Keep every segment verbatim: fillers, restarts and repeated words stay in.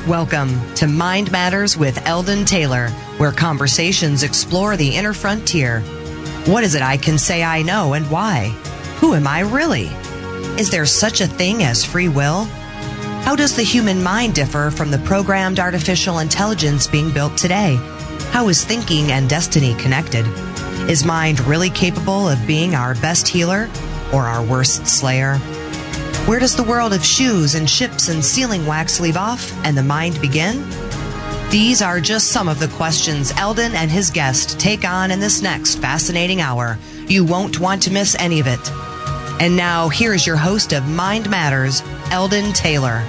Welcome to Mind Matters with Eldon Taylor, where conversations explore the inner frontier. What is it I can say I know and why? Who am I really? Is there such a thing as free will? How does the human mind differ from the programmed artificial intelligence being built today? How is thinking and destiny connected? Is mind really capable of being our best healer or our worst slayer? Where does the world of shoes and ships and sealing wax leave off and the mind begin? These are just some of the questions Eldon and his guest take on in this next fascinating hour. You won't want to miss any of it. And now, here's your host of Mind Matters, Eldon Taylor.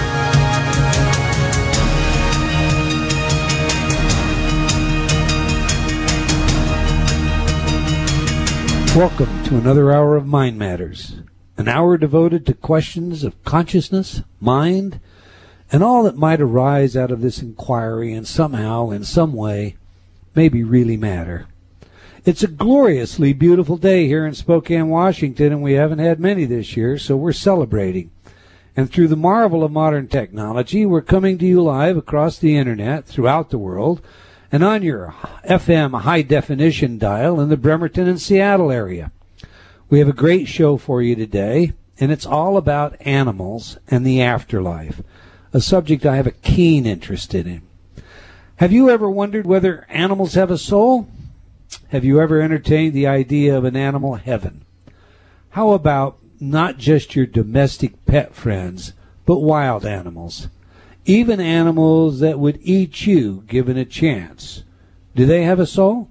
Welcome to another hour of Mind Matters, an hour devoted to questions of consciousness, mind, and all that might arise out of this inquiry and somehow, in some way, maybe really matter. It's a gloriously beautiful day here in Spokane, Washington, and we haven't had many this year, so we're celebrating. And through the marvel of modern technology, we're coming to you live across the internet throughout the world and on your F M high-definition dial in the Bremerton and Seattle area. We have a great show for you today, and it's all about animals and the afterlife, a subject I have a keen interest in. Have you ever wondered whether animals have a soul? Have you ever entertained the idea of an animal heaven? How about not just your domestic pet friends, but wild animals? Even animals that would eat you given a chance. Do they have a soul?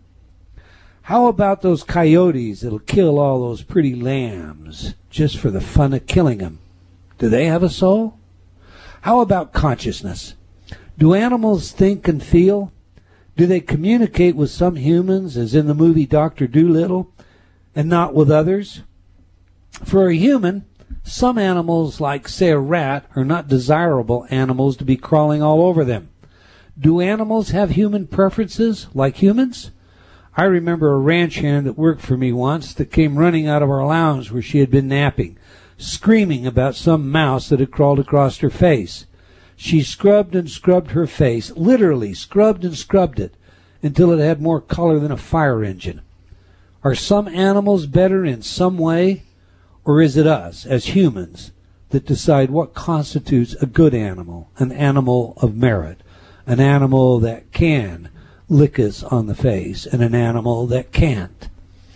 How about those coyotes that'll kill all those pretty lambs just for the fun of killing them? Do they have a soul? How about consciousness? Do animals think and feel? Do they communicate with some humans, as in the movie Doctor Dolittle, and not with others? For a human, some animals, like, say, a rat, are not desirable animals to be crawling all over them. Do animals have human preferences, like humans? I remember a ranch hand that worked for me once that came running out of our lounge where she had been napping, screaming about some mouse that had crawled across her face. She scrubbed and scrubbed her face, literally scrubbed and scrubbed it, until it had more color than a fire engine. Are some animals better in some way? Or is it us, as humans, that decide what constitutes a good animal, an animal of merit, an animal that can lick us on the face, and an animal that can't?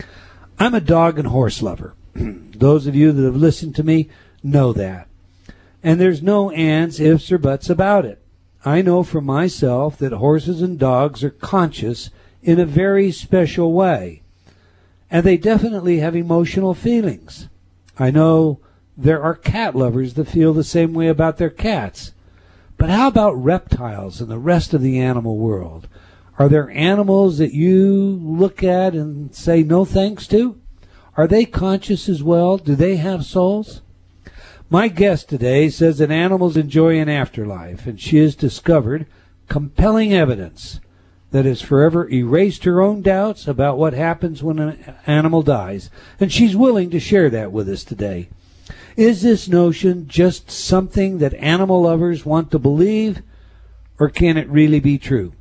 I'm a dog and horse lover. Those of you that have listened to me know that. And there's no ands, ifs, or buts about it. I know for myself that horses and dogs are conscious in a very special way. And they definitely have emotional feelings. I know there are cat lovers that feel the same way about their cats. But how about reptiles and the rest of the animal world? Are there animals that you look at and say no thanks to? Are they conscious as well? Do they have souls? My guest today says that animals enjoy an afterlife, and she has discovered compelling evidence that has forever erased her own doubts about what happens when an animal dies, and she's willing to share that with us today. Is this notion just something that animal lovers want to believe, or can it really be true?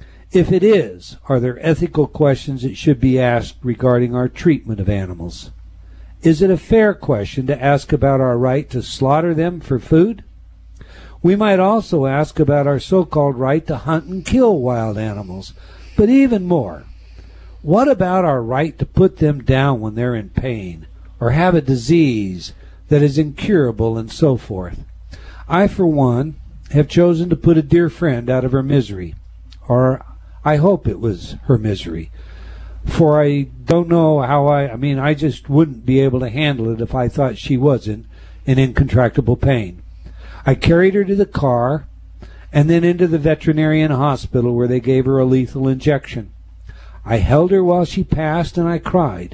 If it is, are there ethical questions that should be asked regarding our treatment of animals? Is it a fair question to ask about our right to slaughter them for food? We might also ask about our so-called right to hunt and kill wild animals. But even more, what about our right to put them down when they're in pain or have a disease that is incurable and so forth? I, for one, have chosen to put a dear friend out of her misery, or I hope it was her misery. For I don't know how I, I mean, I just wouldn't be able to handle it if I thought she wasn't in incontractable pain. I carried her to the car and then into the veterinarian hospital where they gave her a lethal injection. I held her while she passed and I cried.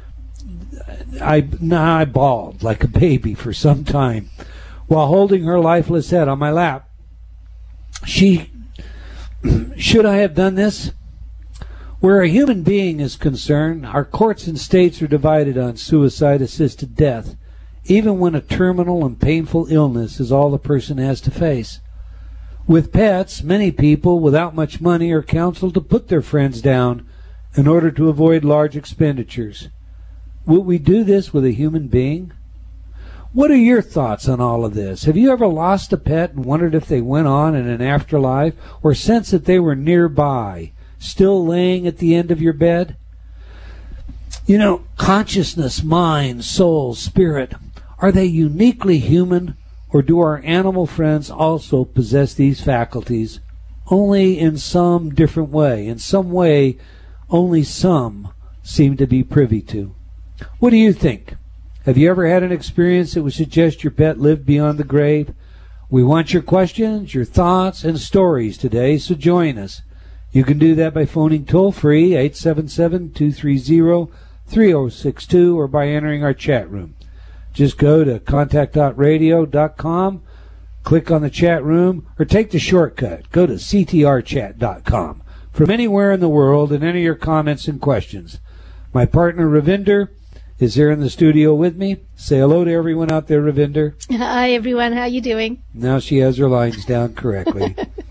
I, nah, I bawled like a baby for some time while holding her lifeless head on my lap. She, should I have done this? Where a human being is concerned, our courts and states are divided on suicide-assisted death, even when a terminal and painful illness is all the person has to face. With pets, many people without much money are counseled to put their friends down in order to avoid large expenditures. Would we do this with a human being? What are your thoughts on all of this? Have you ever lost a pet and wondered if they went on in an afterlife, or sensed that they were nearby, still laying at the end of your bed? You know, consciousness, mind, soul, spirit, are they uniquely human, or do our animal friends also possess these faculties, only in some different way, in some way only some seem to be privy to? What do you think? Have you ever had an experience that would suggest your pet lived beyond the grave? We want your questions, your thoughts, and stories today, so join us. You can do that by phoning toll-free, eight seven seven, two three zero, three zero six two, or by entering our chat room. Just go to contact dot radio dot com, click on the chat room, or take the shortcut. Go to c t r chat dot com. From anywhere in the world, and enter your comments and questions. My partner, Ravinder, is here in the studio with me. Say hello to everyone out there, Ravinder. Hi, everyone. How you doing? Now she has her lines down correctly.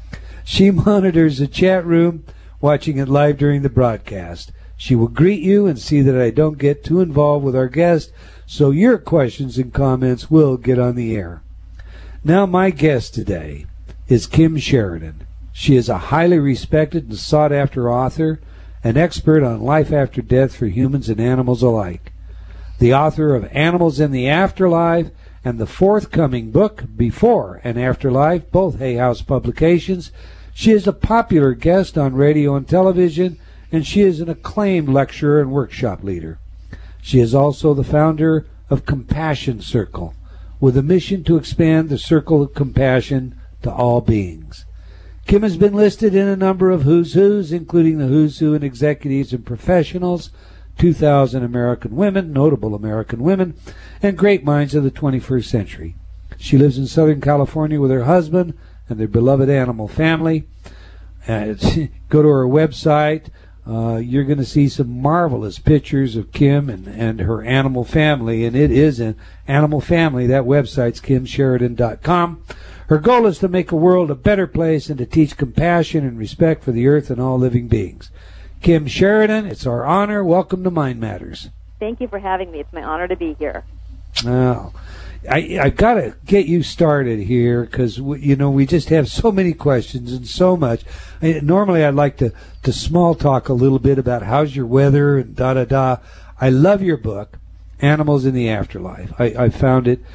She monitors the chat room, watching it live during the broadcast. She will greet you and see that I don't get too involved with our guest, so your questions and comments will get on the air. Now, my guest today is Kim Sheridan. She is a highly respected and sought-after author, an expert on life after death for humans and animals alike. The author of Animals in the Afterlife and the forthcoming book, Before and Afterlife, both Hay House publications. She is a popular guest on radio and television, and she is an acclaimed lecturer and workshop leader. She is also the founder of Compassion Circle, with a mission to expand the circle of compassion to all beings. Kim has been listed in a number of Who's Who's, including the Who's Who in Executives and Professionals, two thousand American Women, Notable American Women, and Great Minds of the twenty-first Century. She lives in Southern California with her husband and their beloved animal family. Uh, go to her website. Uh, you're going to see some marvelous pictures of Kim and, and her animal family, and it is an animal family. That website's kim sheridan dot com. Her goal is to make a world a better place and to teach compassion and respect for the earth and all living beings. Kim Sheridan, it's our honor. Welcome to Mind Matters. Thank you for having me. It's my honor to be here. Now, I, I've got to get you started here because, you know, we just have so many questions and so much. I, normally, I'd like to, to small talk a little bit about how's your weather and da-da-da. I love your book, Animals in the Afterlife. I, I found it...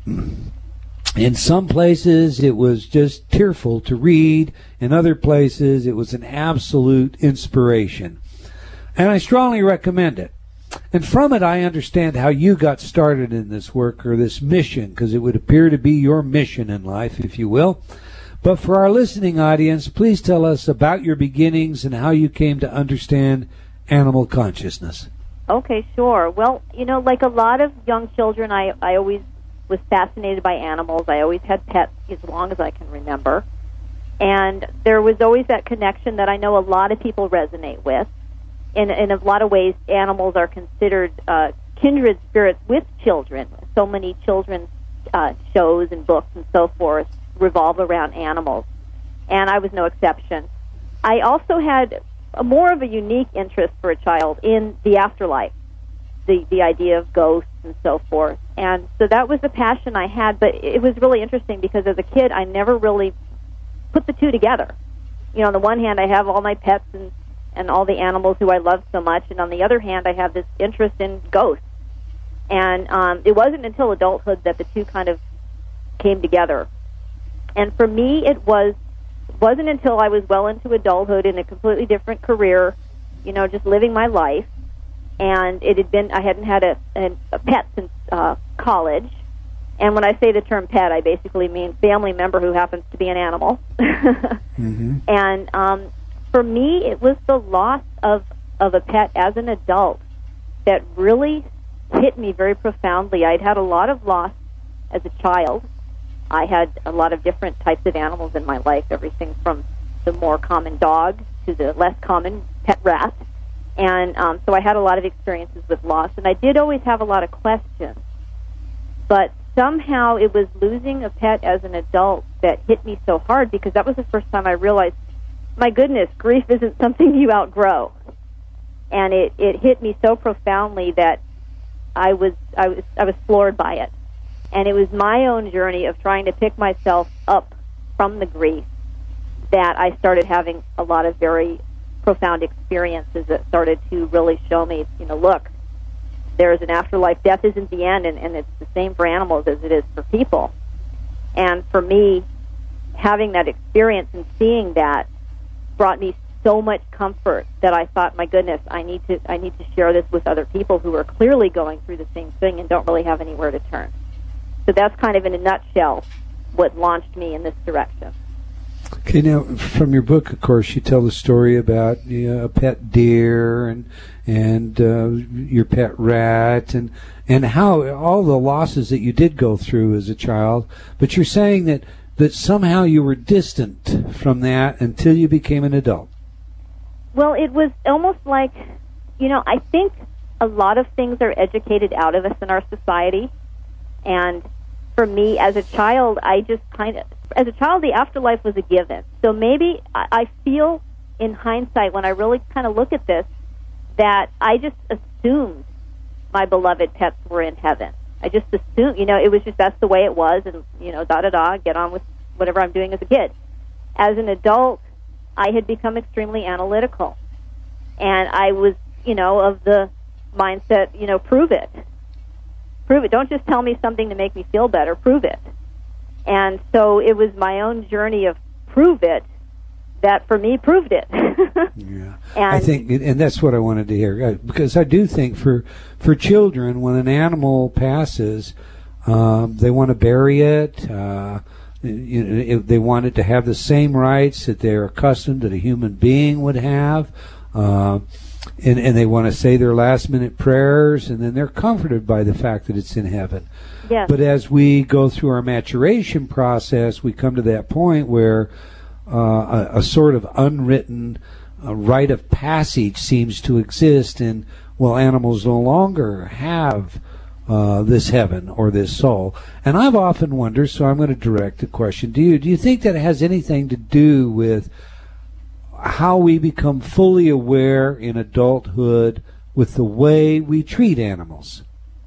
In some places, it was just tearful to read. In other places, it was an absolute inspiration. And I strongly recommend it. And from it, I understand how you got started in this work or this mission, because it would appear to be your mission in life, if you will. But for our listening audience, please tell us about your beginnings and how you came to understand animal consciousness. Okay, sure. Well, you know, like a lot of young children, I, I always was fascinated by animals. I always had pets as long as I can remember. And there was always that connection that I know a lot of people resonate with. In, in a lot of ways, animals are considered uh, kindred spirits with children. So many children's uh, shows and books and so forth revolve around animals. And I was no exception. I also had a more of a unique interest for a child in the afterlife, the, the idea of ghosts and so forth. And so that was the passion I had, but it was really interesting because as a kid, I never really put the two together. You know, on the one hand, I have all my pets and, and all the animals who I love so much, and on the other hand, I have this interest in ghosts. And um, it wasn't until adulthood that the two kind of came together. And for me, it was, wasn't until I was well into adulthood in a completely different career, you know, just living my life. And it had been, I hadn't had a, a, a pet since uh, college. And when I say the term pet, I basically mean family member who happens to be an animal. mm-hmm. And um, for me, it was the loss of, of a pet as an adult that really hit me very profoundly. I'd had a lot of loss as a child. I had a lot of different types of animals in my life, everything from the more common dog to the less common pet rat. And um, so I had a lot of experiences with loss, and I did always have a lot of questions. But somehow it was losing a pet as an adult that hit me so hard, because that was the first time I realized, my goodness, grief isn't something you outgrow. And it, it hit me so profoundly that I was I was I was floored by it. And it was my own journey of trying to pick myself up from the grief that I started having a lot of very profound experiences that started to really show me, you know, look, there's an afterlife. Death isn't the end, and, and it's the same for animals as it is for people. And for me, having that experience and seeing that brought me so much comfort that I thought, my goodness, I need to I need to share this with other people who are clearly going through the same thing and don't really have anywhere to turn. So that's kind of in a nutshell what launched me in this direction. Okay, now from your book, of course, you tell the story about, you know, a pet deer and and uh, your pet rat, and and how all the losses that you did go through as a child. But you're saying that that somehow you were distant from that until you became an adult. Well, it was almost like, you know, I think a lot of things are educated out of us in our society. And for me, as a child, I just kind of, as a child, the afterlife was a given. So maybe I, I feel in hindsight, when I really kind of look at this, that I just assumed my beloved pets were in heaven. I just assumed, you know, it was just, that's the way it was, and, you know, da-da-da, get on with whatever I'm doing as a kid. As an adult, I had become extremely analytical. And I was, you know, of the mindset, you know, prove it. Prove it. Don't just tell me something to make me feel better. Prove it. And so it was my own journey of prove it that, for me, proved it. Yeah, and I think, and that's what I wanted to hear, because I do think for for children, when an animal passes, um, they want to bury it. Uh, you know, they want it to have the same rights that they're accustomed that a human being would have. Uh, And, and they want to say their last-minute prayers, and then they're comforted by the fact that it's in heaven. Yes. But as we go through our maturation process, we come to that point where uh, a, a sort of unwritten uh, rite of passage seems to exist, and, well, animals no longer have uh, this heaven or this soul. And I've often wondered, so I'm going to direct the question to you, do you think that it has anything to do with how we become fully aware in adulthood with the way we treat animals?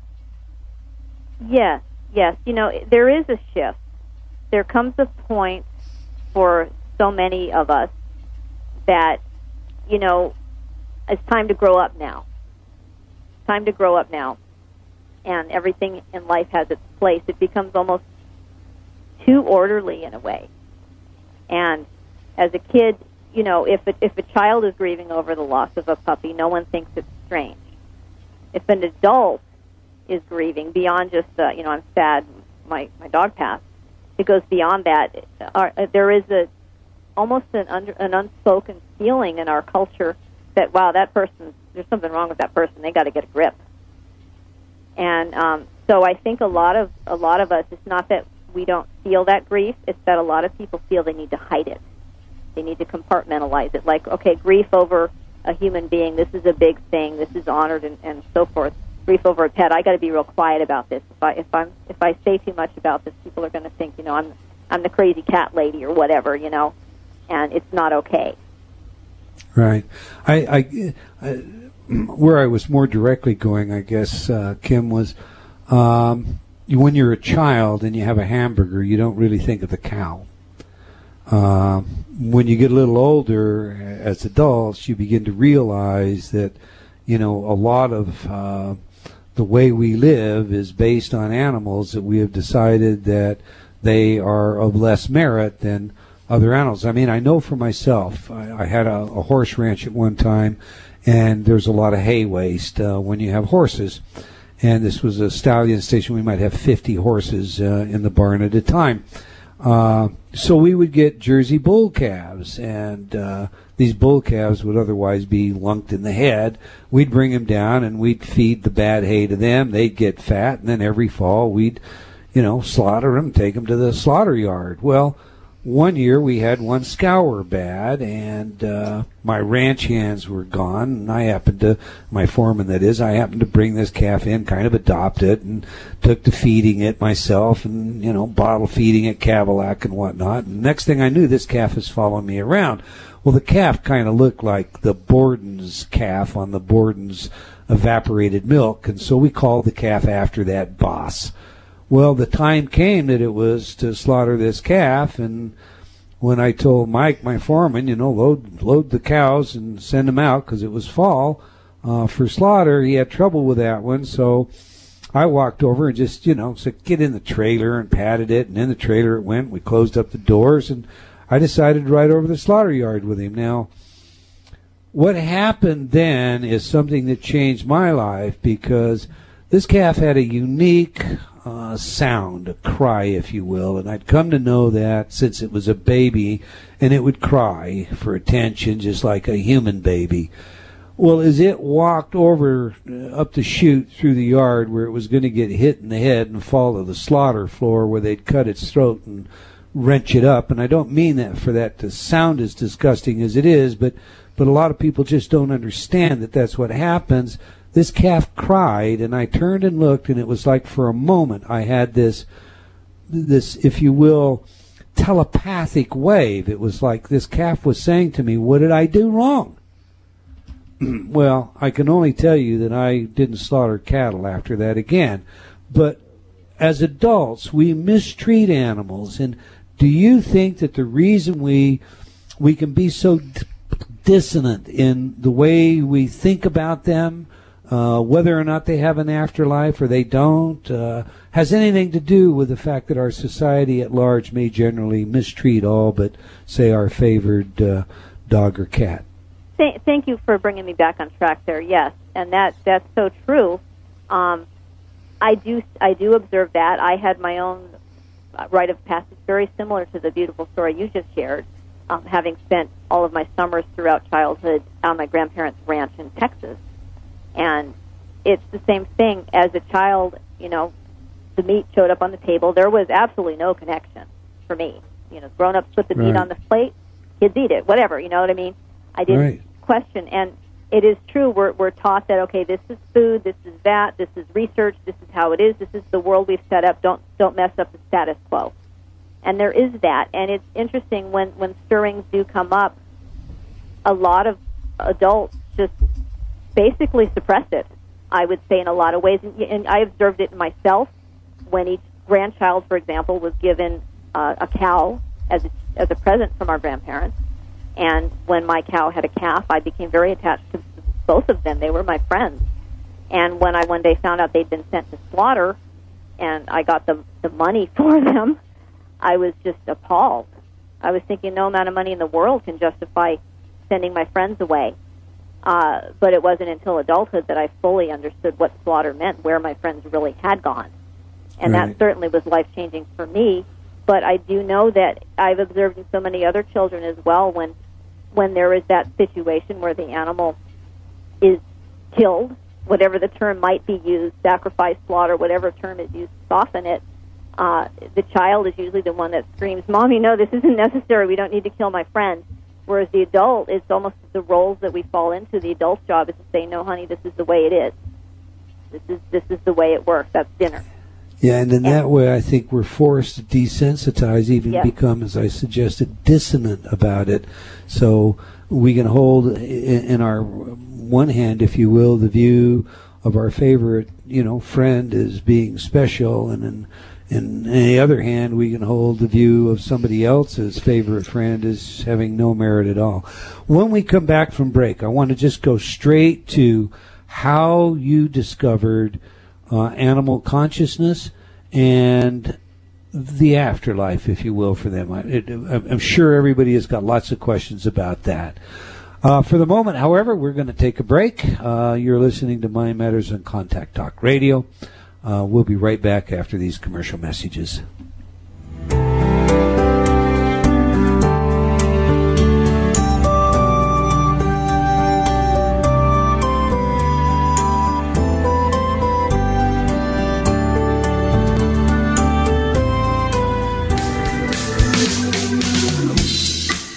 Yes, yes. You know, there is a shift. There comes a point for so many of us that, you know, it's time to grow up now. It's time to grow up now. And everything in life has its place. It becomes almost too orderly in a way. And as a kid, you know, if it, if a child is grieving over the loss of a puppy, no one thinks it's strange. If an adult is grieving beyond just, uh, you know, I'm sad, my, my dog passed, it goes beyond that. Our, uh, there is a almost an, under, an unspoken feeling in our culture that, wow, that person, there's something wrong with that person. They got to get a grip. And um, so I think a lot of a lot of us, it's not that we don't feel that grief, it's that a lot of people feel they need to hide it. They need to compartmentalize it. Like, okay, grief over a human being, this is a big thing, this is honored, and, and so forth. Grief over a pet, I got to be real quiet about this. If I if I'm if I say too much about this, people are going to think, you know, I'm I'm the crazy cat lady or whatever, you know, and it's not okay. Right. I, I, I where I was more directly going, I guess, uh, Kim, was um, when you're a child and you have a hamburger, you don't really think of the cow. Uh, when you get a little older, as adults, you begin to realize that, you know, a lot of uh, the way we live is based on animals that we have decided that they are of less merit than other animals. I mean, I know for myself, I, I had a, a horse ranch at one time, and there's a lot of hay waste uh, when you have horses. And this was a stallion station. We might have fifty horses uh, in the barn at a time. Uh, so we would get Jersey bull calves, and uh, these bull calves would otherwise be lunked in the head. We'd bring them down, and we'd feed the bad hay to them. They'd get fat, and then every fall we'd, you know, slaughter them, take them to the slaughter yard. Well, one year we had one scour bad, and uh, my ranch hands were gone, and I happened to, my foreman that is, I happened to bring this calf in, kind of adopt it, and took to feeding it myself, and, you know, bottle feeding it Cadillac and whatnot. And next thing I knew, this calf is following me around. Well, the calf kind of looked like the Borden's calf on the Borden's evaporated milk, and so we called the calf after that boss. Well, the time came that it was to slaughter this calf, and when I told Mike, my foreman, you know, load load the cows and send them out because it was fall uh, for slaughter, he had trouble with that one. So I walked over and just, you know, said, get in the trailer, and patted it, and in the trailer it went. We closed up the doors, and I decided to ride over to the slaughter yard with him. Now, what happened then is something that changed my life, because this calf had a unique uh, sound, a cry, if you will, and I'd come to know that since it was a baby, and it would cry for attention just like a human baby. Well, as it walked over uh, up the chute through the yard where it was going to get hit in the head and fall to the slaughter floor where they'd cut its throat and wrench it up, and I don't mean that for that to sound as disgusting as it is, but, but a lot of people just don't understand that that's what happens. This calf cried, and I turned and looked, and it was like for a moment I had this, this, if you will, telepathic wave. It was like this calf was saying to me, what did I do wrong? Well, I can only tell you that I didn't slaughter cattle after that again. But as adults, we mistreat animals, and do you think that the reason we we can be so d- dissonant in the way we think about them, Uh, whether or not they have an afterlife or they don't, uh, has anything to do with the fact that our society at large may generally mistreat all but, say, our favored uh, dog or cat. Th- thank you for bringing me back on track there. Yes, and that that's so true. Um, I do I do observe that. I had my own rite of passage, very similar to the beautiful story you just shared. Um, having spent all of my summers throughout childhood on my grandparents' ranch in Texas. And it's the same thing. As a child, you know, the meat showed up on the table. There was absolutely no connection for me. You know, grown-ups put the right. meat on the plate, kids eat it, whatever, you know what I mean? I didn't right. question. And it is true, we're, we're taught that, okay, this is food, this is that, this is research, this is how it is, this is the world we've set up, don't don't mess up the status quo. And there is that. And it's interesting, when, when stirrings do come up, a lot of adults just basically suppress it, I would say, in a lot of ways. And, and I observed it in myself when each grandchild, for example, was given uh, a cow as a, as a present from our grandparents. And when my cow had a calf, I became very attached to both of them. They were my friends. And when I one day found out they'd been sent to slaughter and I got the, the money for them, I was just appalled. I was thinking no amount of money in the world can justify sending my friends away. Uh, but it wasn't until adulthood that I fully understood what slaughter meant, where my friends really had gone. And right. that certainly was life-changing for me. But I do know that I've observed in so many other children as well, when when there is that situation where the animal is killed, whatever the term might be used, sacrifice, slaughter, whatever term is used to soften it, uh, the child is usually the one that screams, Mommy, no, this isn't necessary. We don't need to kill my friend. Whereas the adult, it's almost the roles that we fall into. The adult's job is to say, no, honey, this is the way it is. This is this is the way it works. That's dinner. Yeah, and in and, that way, I think we're forced to desensitize, even yes. become, as I suggested, dissonant about it. So we can hold in, in our one hand, if you will, the view of our favorite, you know, friend as being special, and in And on the other hand, we can hold the view of somebody else's favorite friend as having no merit at all. When we come back from break, I want to just go straight to how you discovered uh, animal consciousness and the afterlife, if you will, for them. I, it, I'm sure everybody has got lots of questions about that. Uh, for the moment, however, we're going to take a break. Uh, you're listening to Mind Matters on Contact Talk Radio. Uh, we'll be right back after these commercial messages.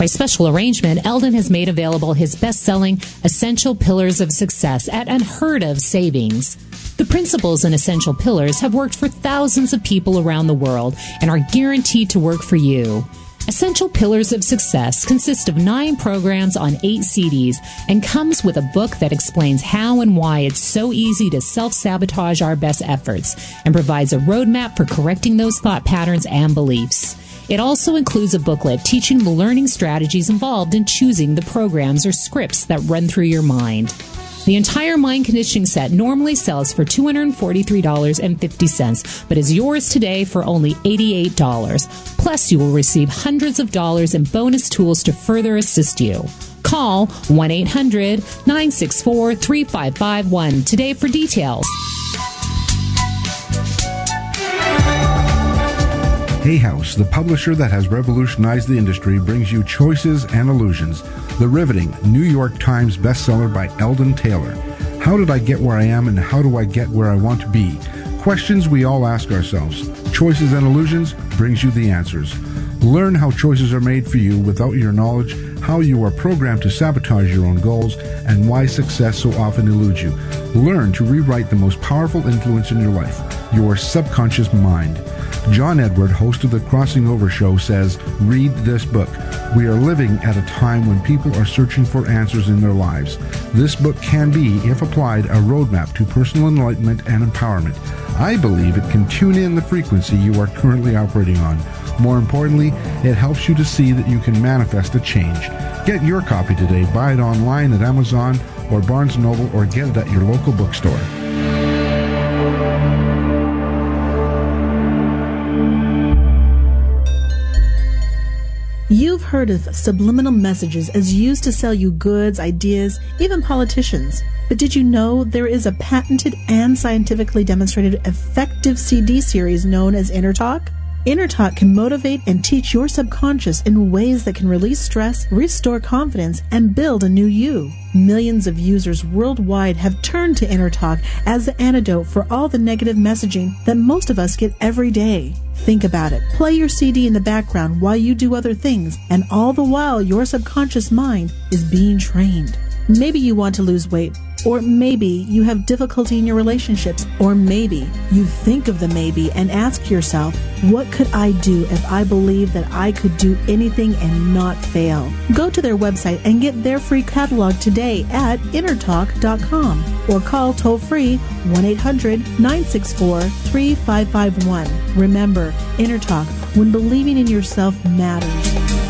special arrangement, Eldon has made available his best-selling Essential Pillars of Success at unheard-of savings. The principles in Essential Pillars have worked for thousands of people around the world and are guaranteed to work for you. Essential Pillars of Success consist of nine programs on eight C Ds and comes with a book that explains how and why it's so easy to self-sabotage our best efforts and provides a roadmap for correcting those thought patterns and beliefs. It also includes a booklet teaching the learning strategies involved in choosing the programs or scripts that run through your mind. The entire mind conditioning set normally sells for two hundred forty-three dollars and fifty cents, but is yours today for only eighty-eight dollars. Plus, you will receive hundreds of dollars in bonus tools to further assist you. Call one eight hundred nine six four three five five one today for details. Hay House, the publisher that has revolutionized the industry, brings you Choices and Illusions, the riveting New York Times bestseller by Eldon Taylor. How did I get where I am, and how do I get where I want to be? Questions we all ask ourselves. Choices and Illusions brings you the answers. Learn how choices are made for you without your knowledge, how you are programmed to sabotage your own goals, and why success so often eludes you. Learn to rewrite the most powerful influence in your life, your subconscious mind. John Edward, host of the Crossing Over Show, says, read this book. We are living at a time when people are searching for answers in their lives. This book can be, if applied, a roadmap to personal enlightenment and empowerment. I believe it can tune in the frequency you are currently operating on. More importantly, it helps you to see that you can manifest a change. Get your copy today. Buy it online at Amazon or Barnes and Noble, or get it at your local bookstore. You've heard of subliminal messages as used to sell you goods, ideas, even politicians. But did you know there is a patented and scientifically demonstrated effective C D series known as Inner Talk? Inner Talk can motivate and teach your subconscious in ways that can release stress, restore confidence, and build a new you. Millions of users worldwide have turned to Inner Talk as the antidote for all the negative messaging that most of us get every day. Think about it. Play your C D in the background while you do other things, and all the while your subconscious mind is being trained. Maybe you want to lose weight, or maybe you have difficulty in your relationships, or maybe you think of the maybe and ask yourself, what could I do if I believe that I could do anything and not fail? Go to their website and get their free catalog today at inner talk dot com, or call toll-free one eight hundred nine six four three five five one. Remember, Inner Talk, when believing in yourself matters.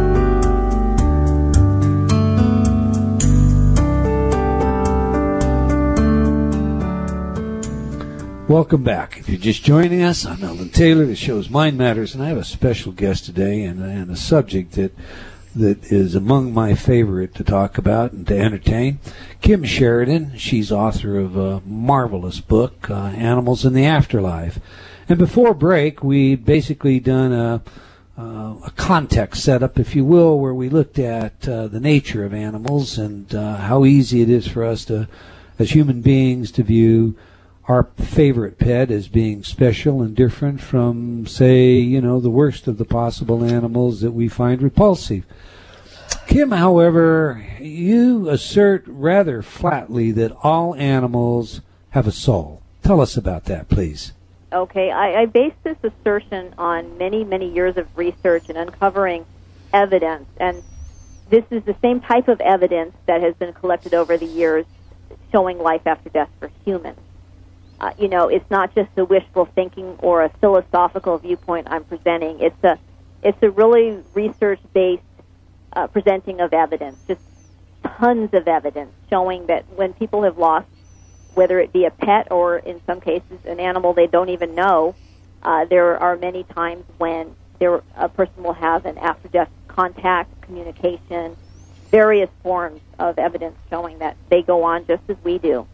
Welcome back. If you're just joining us, I'm Eldon Taylor. The show's Mind Matters, and I have a special guest today and, and a subject that that is among my favorite to talk about and to entertain. Kim Sheridan. She's author of a marvelous book, uh, Animals in the Afterlife. And before break, we basically done a, uh, a context setup, if you will, where we looked at uh, the nature of animals and uh, how easy it is for us to, as human beings, to view our favorite pet as being special and different from, say, you know, the worst of the possible animals that we find repulsive. Kim, however, you assert rather flatly that all animals have a soul. Tell us about that, please. Okay, I, I base this assertion on many, many years of research and uncovering evidence, and this is the same type of evidence that has been collected over the years showing life after death for humans. Uh, you know, it's not just a wishful thinking or a philosophical viewpoint I'm presenting. It's a, it's a really research-based uh, presenting of evidence, just tons of evidence showing that when people have lost, whether it be a pet or in some cases an animal they don't even know, uh, there are many times when there a person will have an after-death contact, communication, various forms of evidence showing that they go on just as we do.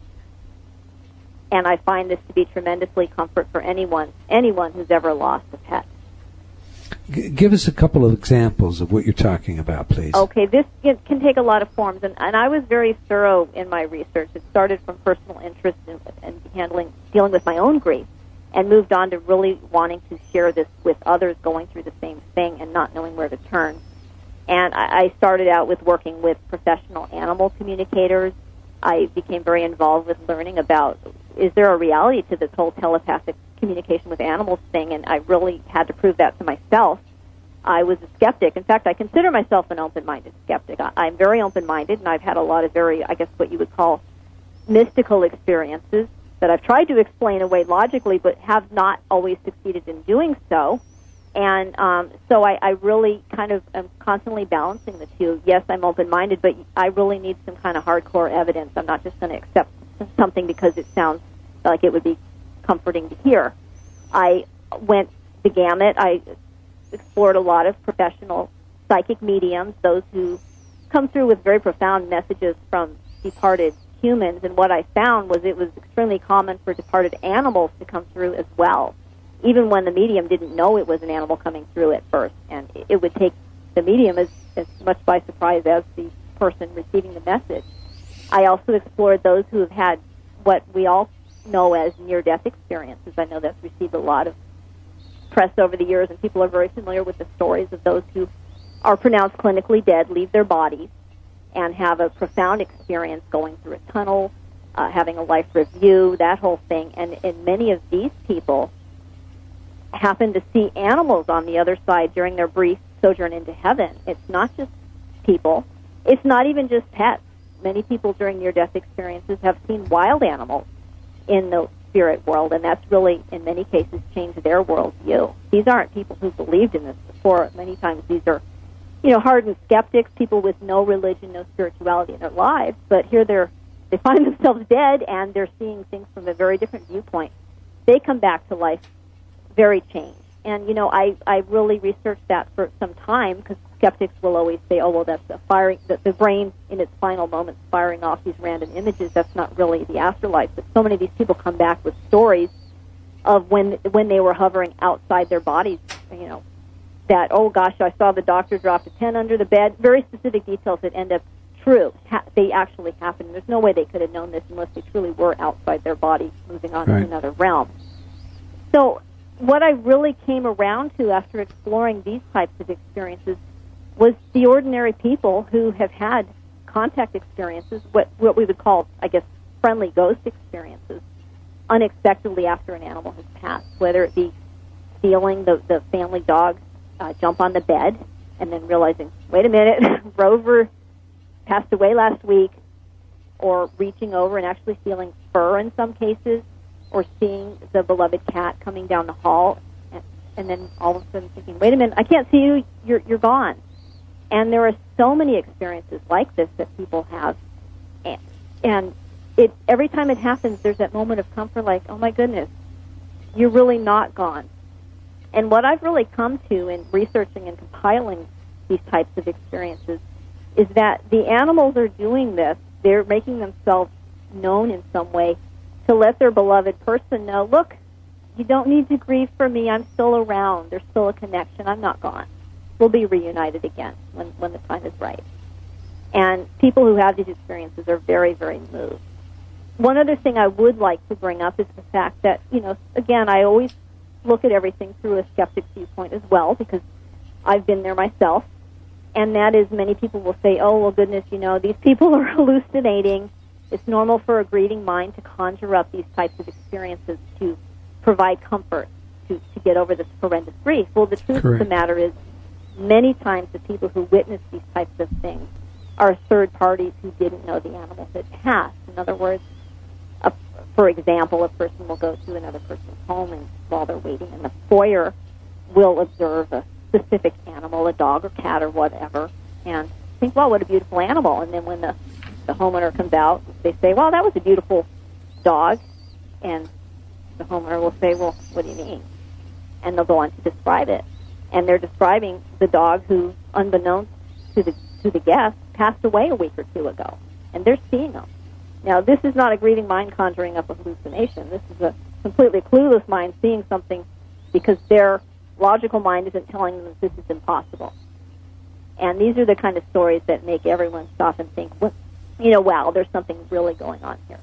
And I find this to be tremendously comfort for anyone, anyone who's ever lost a pet. G- give us a couple of examples of what you're talking about, please. Okay, this it can take a lot of forms, and, and I was very thorough in my research. It started from personal interest in, in handling, dealing with my own grief, and moved on to really wanting to share this with others going through the same thing and not knowing where to turn. And I, I started out with working with professional animal communicators. I became very involved with learning about, is there a reality to this whole telepathic communication with animals thing, and I really had to prove that to myself. I was a skeptic. In fact, I consider myself an open-minded skeptic. I, I'm very open-minded, and I've had a lot of very, I guess, what you would call mystical experiences that I've tried to explain away logically, but have not always succeeded in doing so. And um, so I, I really kind of am constantly balancing the two. Yes, I'm open-minded, but I really need some kind of hardcore evidence. I'm not just going to accept something because it sounds like it would be comforting to hear. I went the gamut. I explored a lot of professional psychic mediums, those who come through with very profound messages from departed humans, and what I found was it was extremely common for departed animals to come through as well, even when the medium didn't know it was an animal coming through at first, and it would take the medium as, as much by surprise as the person receiving the message. I also explored those who have had what we all know as near-death experiences. I know that's received a lot of press over the years, and people are very familiar with the stories of those who are pronounced clinically dead, leave their bodies, and have a profound experience going through a tunnel, uh, having a life review, that whole thing. And, and many of these people happen to see animals on the other side during their brief sojourn into heaven. It's not just people. It's not even just pets. Many people during near-death experiences have seen wild animals in the spirit world, and that's really, in many cases, changed their worldview. These aren't people who believed in this before. Many times these are, you know, hardened skeptics, people with no religion, no spirituality in their lives, but here they're, they find themselves dead, and they're seeing things from a very different viewpoint. They come back to life very changed. And, you know, I, I really researched that for some time, because skeptics will always say, oh, well, that's the firing, the, the brain in its final moments firing off these random images. That's not really the afterlife. But so many of these people come back with stories of when when they were hovering outside their bodies, you know, that, oh, gosh, I saw the doctor drop a pen under the bed. Very specific details that end up true. Ha- they actually happened. There's no way they could have known this unless they truly were outside their body, moving on right. to another realm. So what I really came around to after exploring these types of experiences was the ordinary people who have had contact experiences, what what we would call, I guess, friendly ghost experiences, unexpectedly after an animal has passed, whether it be feeling the, the family dog uh, jump on the bed and then realizing, wait a minute, Rover passed away last week, or reaching over and actually feeling fur in some cases, or seeing the beloved cat coming down the hall, and, and then all of a sudden thinking, wait a minute, I can't see you, you're, you're gone. And there are so many experiences like this that people have, and, and it every time it happens, there's that moment of comfort, like, oh my goodness, you're really not gone. And what I've really come to in researching and compiling these types of experiences is that the animals are doing this, they're making themselves known in some way to let their beloved person know, look, you don't need to grieve for me, I'm still around, there's still a connection, I'm not gone. We'll be reunited again when, when the time is right. And people who have these experiences are very, very moved. One other thing I would like to bring up is the fact that, you know, again, I always look at everything through a skeptic viewpoint as well, because I've been there myself, and that is many people will say, oh, well, goodness, you know, these people are hallucinating. It's normal for a grieving mind to conjure up these types of experiences to provide comfort, to, to get over this horrendous grief. Well, the truth Correct. of the matter is, many times the people who witness these types of things are third parties who didn't know the animal had passed. In other words, a, for example, a person will go to another person's home, and while they're waiting in the foyer, will observe a specific animal, a dog or cat or whatever, and think, well, what a beautiful animal. And then when the, the homeowner comes out, they say, well, that was a beautiful dog. And the homeowner will say, well, what do you mean? And they'll go on to describe it. And they're describing the dog who, unbeknownst to the to the guest, passed away a week or two ago. And they're seeing them. Now, this is not a grieving mind conjuring up a hallucination. This is a completely clueless mind seeing something because their logical mind isn't telling them that this is impossible. And these are the kind of stories that make everyone stop and think, well, you know, wow, there's something really going on here.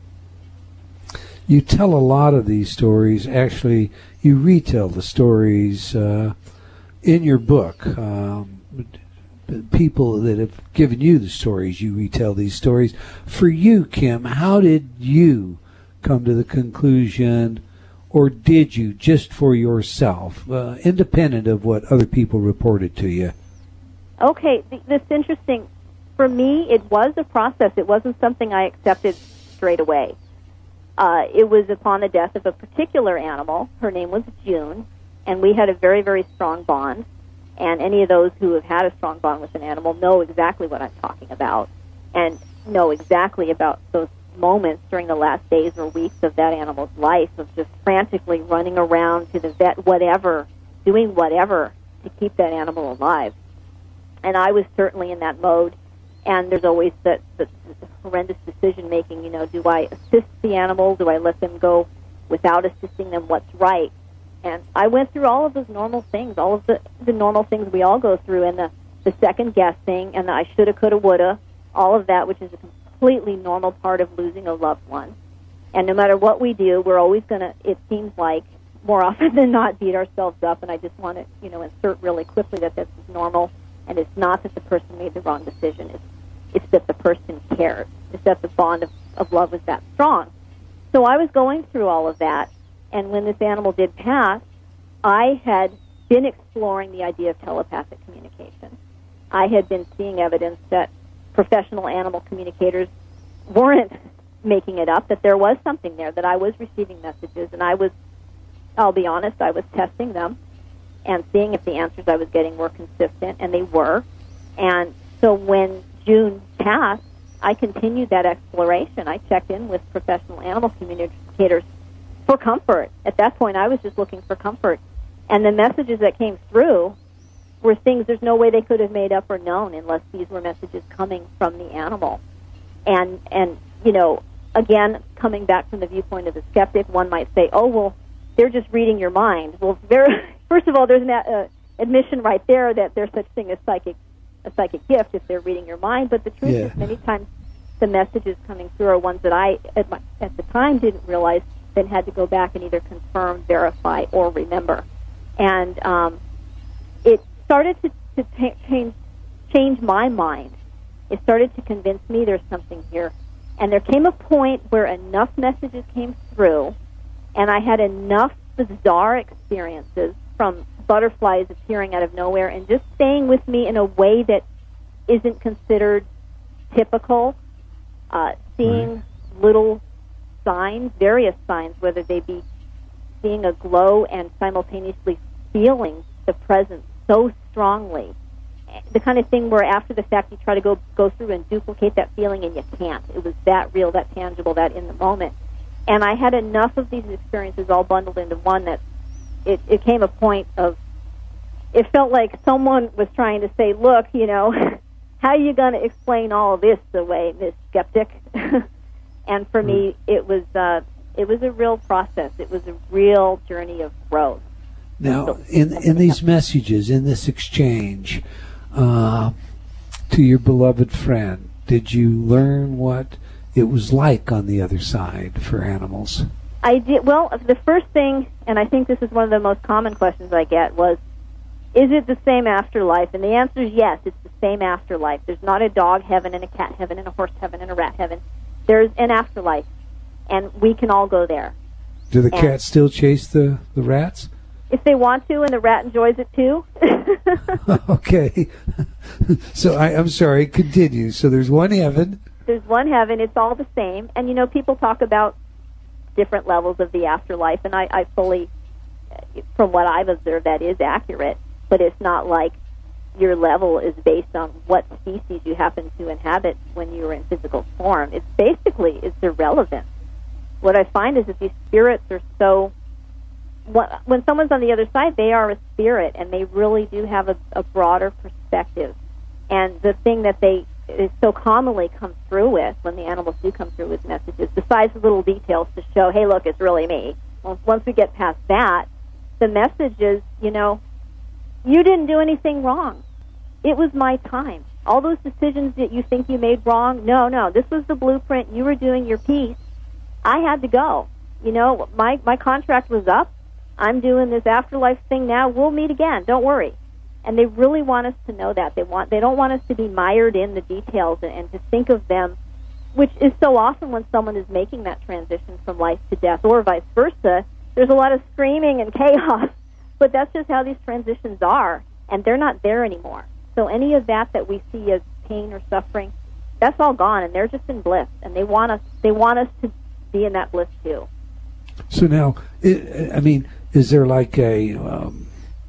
You tell a lot of these stories. Actually, you retell the stories uh, in your book. Um, people that have given you the stories, you retell these stories. For you, Kim, how did you come to the conclusion, or did you, just for yourself, uh, independent of what other people reported to you? Okay, th- that's interesting. For me, it was a process. It wasn't something I accepted straight away. Uh, it was upon the death of a particular animal. Her name was June, and we had a very, very strong bond. And any of those who have had a strong bond with an animal know exactly what I'm talking about, and know exactly about those moments during the last days or weeks of that animal's life of just frantically running around to the vet, whatever, doing whatever to keep that animal alive. And I was certainly in that mode. And there's always that, that, that horrendous decision-making, you know, do I assist the animal? Do I let them go without assisting them? What's right? And I went through all of those normal things, all of the, the normal things we all go through, and the, the second guessing, and the I shoulda, coulda, woulda, all of that, which is a completely normal part of losing a loved one. And no matter what we do, we're always going to, it seems like, more often than not, beat ourselves up. And I just want to, you know, insert really quickly that this is normal, and it's not that the person made the wrong decision. It's It's that the person cared. It's that the bond of, of love was that strong. So I was going through all of that, and when this animal did pass, I had been exploring the idea of telepathic communication. I had been seeing evidence that professional animal communicators weren't making it up, that there was something there, that I was receiving messages, and I was, I'll be honest, I was testing them and seeing if the answers I was getting were consistent, and they were. And so when June passed, I continued that exploration. I checked in with professional animal communicators for comfort. At that point, I was just looking for comfort. And the messages that came through were things there's no way they could have made up or known unless these were messages coming from the animal. And, and you know, again, coming back from the viewpoint of the skeptic, one might say, oh, well, they're just reading your mind. Well, first of all, there's an uh, admission right there that there's such thing as psychic a psychic gift if they're reading your mind, but the truth yeah. is many times the messages coming through are ones that I, at, my, at the time, didn't realize, then had to go back and either confirm, verify, or remember. And um, it started to, to t- change, change my mind. It started to convince me there's something here. And there came a point where enough messages came through, and I had enough bizarre experiences from butterflies appearing out of nowhere and just staying with me in a way that isn't considered typical, uh, seeing right. little signs, various signs, whether they be seeing a glow and simultaneously feeling the presence so strongly. The kind of thing where after the fact you try to go, go through and duplicate that feeling and you can't. It was that real, that tangible, that in the moment. And I had enough of these experiences all bundled into one that It, it came a point of, it felt like someone was trying to say, look, you know, how are you going to explain all of this away, Miss Skeptic? And for me, it was uh, it was a real process. It was a real journey of growth. Now, so, in in these messages, in this exchange, uh, to your beloved friend, did you learn what it was like on the other side for animals? I did. Well, the first thing, and I think this is one of the most common questions I get, was, is it the same afterlife? And the answer is yes, it's the same afterlife. There's not a dog heaven and a cat heaven and a horse heaven and a rat heaven. There's an afterlife, and we can all go there. Do the and cats still chase the, the rats? If they want to, and the rat enjoys it too. Okay. So I, I'm sorry, continue. So there's one heaven. There's one heaven. It's all the same. And, you know, people talk about different levels of the afterlife, and I, I fully, from what I've observed, that is accurate, but it's not like your level is based on what species you happen to inhabit when you were in physical form. It's basically, it's irrelevant. What I find is that these spirits are so, when someone's on the other side, they are a spirit, and they really do have a, a broader perspective. And the thing that they is so commonly come through with when the animals do come through with messages, besides the little details to show, hey, look, it's really me. Well, once we get past that, the message is, you know, you didn't do anything wrong. It was my time. All those decisions that you think you made wrong, no, no, this was the blueprint. You were doing your piece. I had to go. You know, my, my contract was up. I'm doing this afterlife thing now. We'll meet again. Don't worry. And they really want us to know that. They want they don't want us to be mired in the details and, and to think of them, which is so often when someone is making that transition from life to death, or vice versa. There's a lot of screaming and chaos, but that's just how these transitions are, and they're not there anymore. So any of that that we see as pain or suffering, that's all gone, and they're just in bliss, and they want us they want us to be in that bliss too. So now, I mean, is there like a um,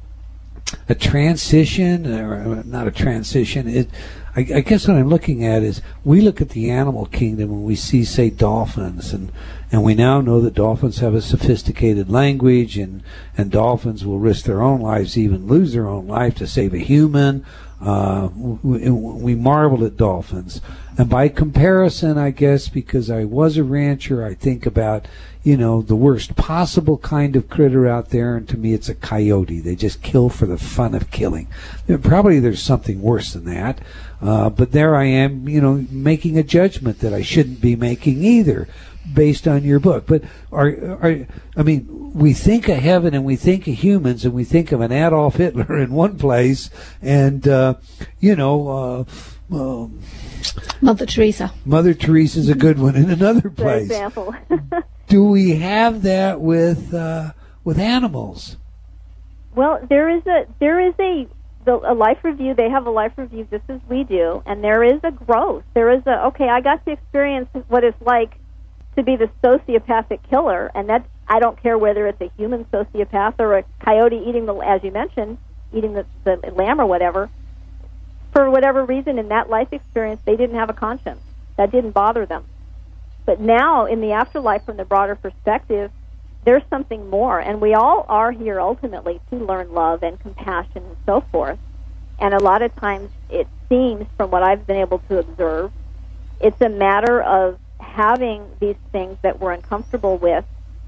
a transition, or not a transition? It, I, I guess what I'm looking at is we look at the animal kingdom and we see, say, dolphins, and, and we now know that dolphins have a sophisticated language, and, and dolphins will risk their own lives, even lose their own life to save a human. Uh, we, we marvel at dolphins. And by comparison, I guess, because I was a rancher, I think about, you know, the worst possible kind of critter out there, and to me it's a coyote. They just kill for the fun of killing. Probably there's something worse than that. Uh, but there I am, you know, making a judgment that I shouldn't be making either, based on your book. But are, are I mean, we think of heaven and we think of humans and we think of an Adolf Hitler in one place, and uh, you know, uh, um, Mother Teresa. Mother Teresa's a good one in another place. For example. Do we have that with uh, with animals? Well, there is a there is a the, a life review. They have a life review just as we do, and there is a growth. There is a okay. I got to experience what it's like to be the sociopathic killer, and that I don't care whether it's a human sociopath or a coyote eating the, as you mentioned, eating the, the lamb or whatever. For whatever reason, in that life experience, they didn't have a conscience. That didn't bother them. But now, in the afterlife, from the broader perspective, there's something more. And we all are here ultimately to learn love and compassion and so forth. And a lot of times, it seems, from what I've been able to observe, it's a matter of having these things that we're uncomfortable with,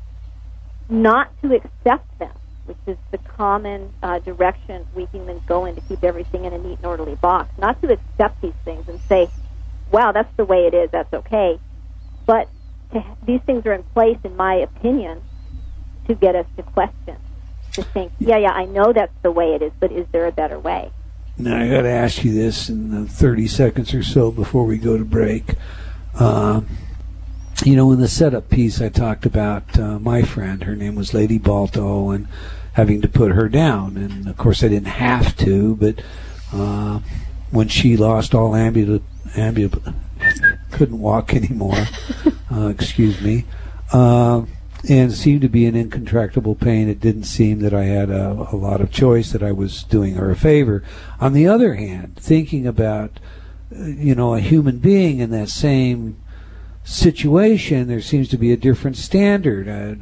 not to accept them, which is the common uh, direction we humans go in to keep everything in a neat and orderly box. Not to accept these things and say, wow, that's the way it is, that's okay. But to, these things are in place, in my opinion, to get us to question, to think, yeah, yeah, I know that's the way it is, but is there a better way? Now, I got to ask you this in the thirty seconds or so before we go to break. Uh, you know, in the setup piece, I talked about uh, my friend. Her name was Lady Balto, and having to put her down. And, of course, I didn't have to, but uh, when she lost all ambulance, ambul- couldn't walk anymore, uh, excuse me, uh, and seemed to be in incontractable pain, it didn't seem that I had a, a lot of choice, that I was doing her a favor. On the other hand, thinking about, uh, you know, a human being in that same situation, there seems to be a different standard. Uh,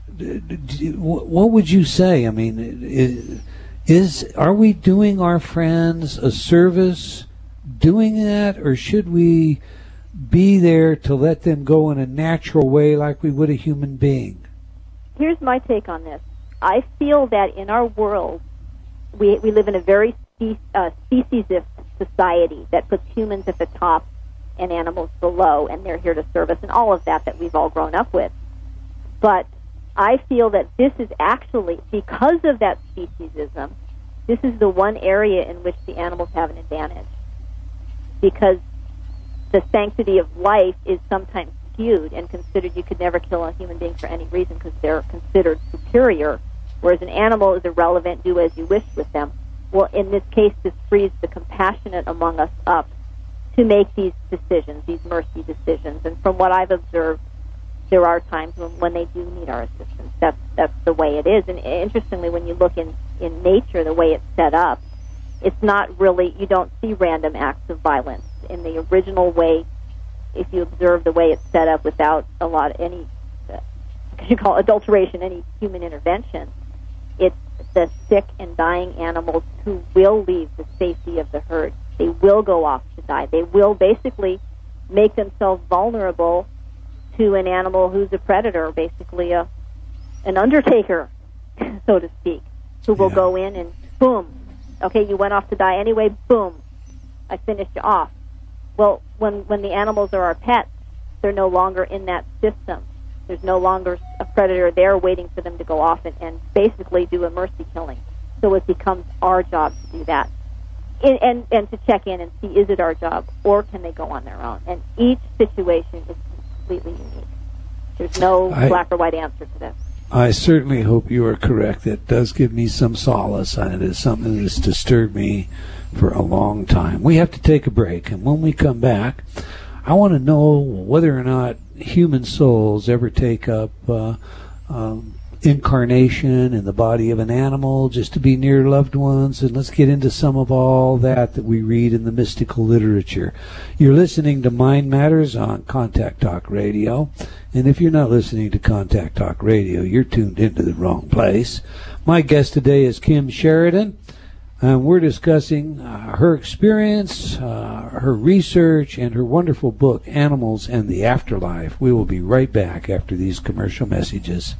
what would you say? I mean, is are we doing our friends a service doing that, or should we be there to let them go in a natural way like we would a human being? Here's my take on this. I feel that in our world, we we live in a very spe- uh, speciesist society that puts humans at the top and animals below, and they're here to serve us, and all of that that we've all grown up with. But I feel that this is actually, because of that speciesism, this is the one area in which the animals have an advantage. Because the sanctity of life is sometimes skewed and considered, you could never kill a human being for any reason because they're considered superior, whereas an animal is irrelevant, do as you wish with them. Well, in this case, this frees the compassionate among us up to make these decisions, these mercy decisions. And from what I've observed, there are times when, when they do need our assistance. That's that's the way it is. And interestingly, when you look in, in nature, the way it's set up, it's not really, you don't see random acts of violence. In the original way, if you observe the way it's set up without a lot of any, uh, you call it adulteration, any human intervention, it's the sick and dying animals who will leave the safety of the herd. They will go off to die. They will basically make themselves vulnerable to an animal who's a predator, basically a an undertaker, so to speak, who will yeah. go in and boom, okay, you went off to die anyway, boom, I finished you off. Well, when when the animals are our pets, they're no longer in that system. There's no longer a predator there waiting for them to go off and, and basically do a mercy killing. So it becomes our job to do that. And, and, and to check in and see, is it our job, or can they go on their own? And each situation is completely unique. There's no I, black or white answer to this. I certainly hope you are correct. That does give me some solace, and it is something that has disturbed me for a long time. We have to take a break, and when we come back, I want to know whether or not human souls ever take up uh, um, incarnation in the body of an animal just to be near loved ones, and let's get into some of all that that we read in the mystical literature. You're listening to Mind Matters on Contact Talk Radio, and if you're not listening to Contact Talk Radio, you're tuned into the wrong place. My guest today is Kim Sheridan, and we're discussing uh, her experience, uh, her research, and her wonderful book, Animals and the Afterlife. We will be right back after these commercial messages.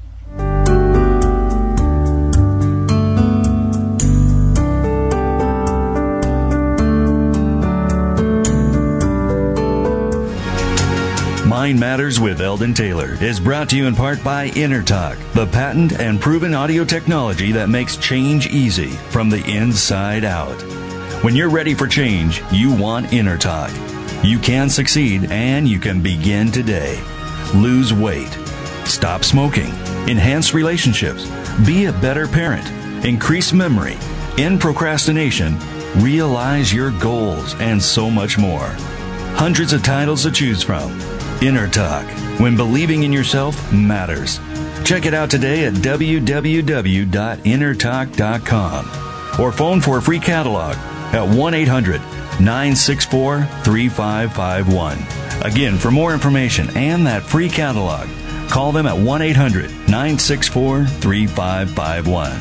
Mind Matters with Eldon Taylor is brought to you in part by InnerTalk, the patent and proven audio technology that makes change easy from the inside out. When you're ready for change, you want InnerTalk. You can succeed, and you can begin today. Lose weight, stop smoking, enhance relationships, be a better parent, increase memory, end procrastination, realize your goals, and so much more. Hundreds of titles to choose from. InnerTalk, when believing in yourself matters. Check it out today at w w w dot inner talk dot com or phone for a free catalog at one eight hundred nine six four three five five one. Again, for more information and that free catalog, call them at one eight hundred nine six four three five five one.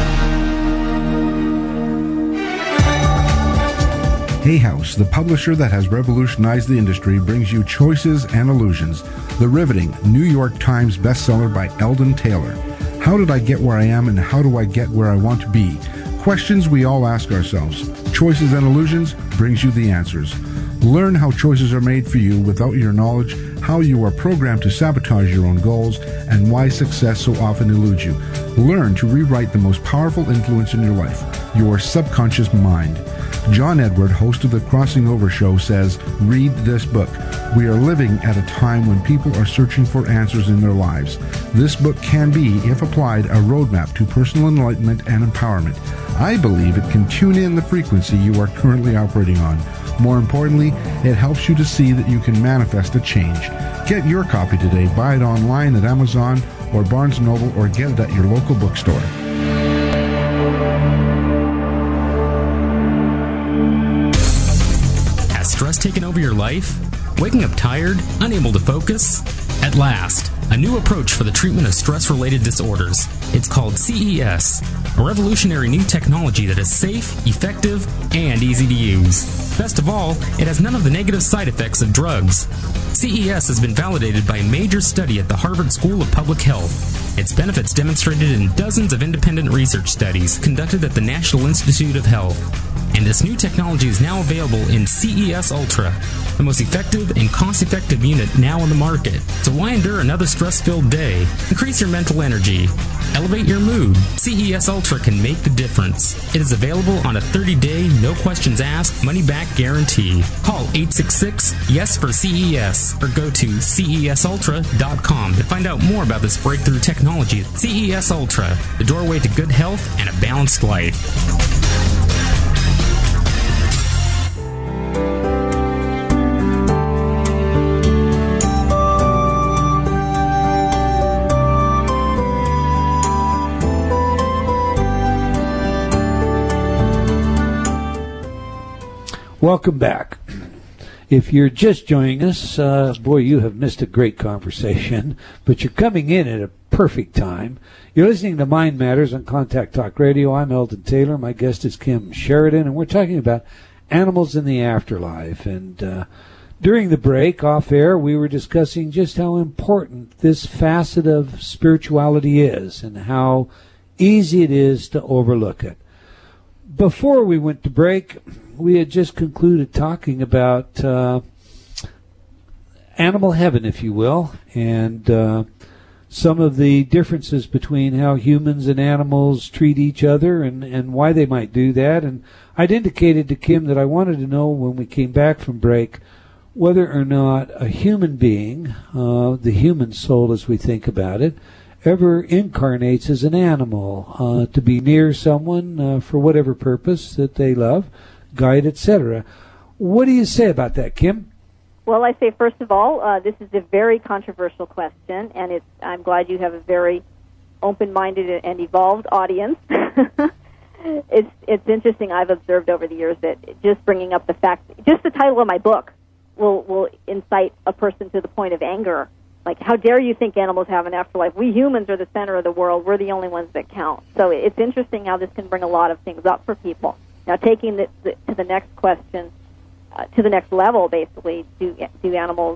Hay House, the publisher that has revolutionized the industry, brings you Choices and Illusions, the riveting New York Times bestseller by Eldon Taylor. How did I get where I am, and how do I get where I want to be? Questions we all ask ourselves. Choices and Illusions brings you the answers. Learn how choices are made for you without your knowledge, how you are programmed to sabotage your own goals, and why success so often eludes you. Learn to rewrite the most powerful influence in your life, your subconscious mind. John Edward, host of the Crossing Over Show, says, read this book. We are living at a time when people are searching for answers in their lives. This book can be, if applied, a roadmap to personal enlightenment and empowerment. I believe it can tune in the frequency you are currently operating on. More importantly, it helps you to see that you can manifest a change. Get your copy today. Buy it online at Amazon or Barnes and Noble, or get it at your local bookstore. Has stress taken over your life? Waking up tired? Unable to focus? At last, a new approach for the treatment of stress-related disorders. It's called C E S, a revolutionary new technology that is safe, effective, and easy to use. Best of all, it has none of the negative side effects of drugs. C E S has been validated by a major study at the Harvard School of Public Health. Its benefits demonstrated in dozens of independent research studies conducted at the National Institute of Health. And this new technology is now available in C E S Ultra, the most effective and cost-effective unit now on the market. So why endure another stress-filled day? Increase your mental energy. Elevate your mood. C E S Ultra can make the difference. It is available on a thirty-day, no-questions-asked, money-back guarantee. Call eight six six, yes for C E S or go to C E S ultra dot com to find out more about this breakthrough technology. C E S Ultra, the doorway to good health and a balanced life. Welcome back. If you're just joining us, uh, boy, you have missed a great conversation, but you're coming in at a perfect time. You're listening to Mind Matters on Contact Talk Radio. I'm Eldon Taylor. My guest is Kim Sheridan, and we're talking about animals in the afterlife. And uh, during the break, off air, we were discussing just how important this facet of spirituality is and how easy it is to overlook it. Before we went to break, we had just concluded talking about uh, animal heaven, if you will, and uh, some of the differences between how humans and animals treat each other and, and why they might do that. And I'd indicated to Kim that I wanted to know when we came back from break whether or not a human being, uh, the human soul as we think about it, ever incarnates as an animal uh, to be near someone uh, for whatever purpose that they love, guide, et cetera. What do you say about that, Kim? Well, I say, first of all, uh, this is a very controversial question, and it's, I'm glad you have a very open-minded and evolved audience. it's it's interesting. I've observed over the years that just bringing up the fact, just the title of my book will, will incite a person to the point of anger. Like, how dare you think animals have an afterlife? We humans are the center of the world. We're the only ones that count. So it's interesting how this can bring a lot of things up for people. Now, taking it to the next question, uh, to the next level, basically, do do animals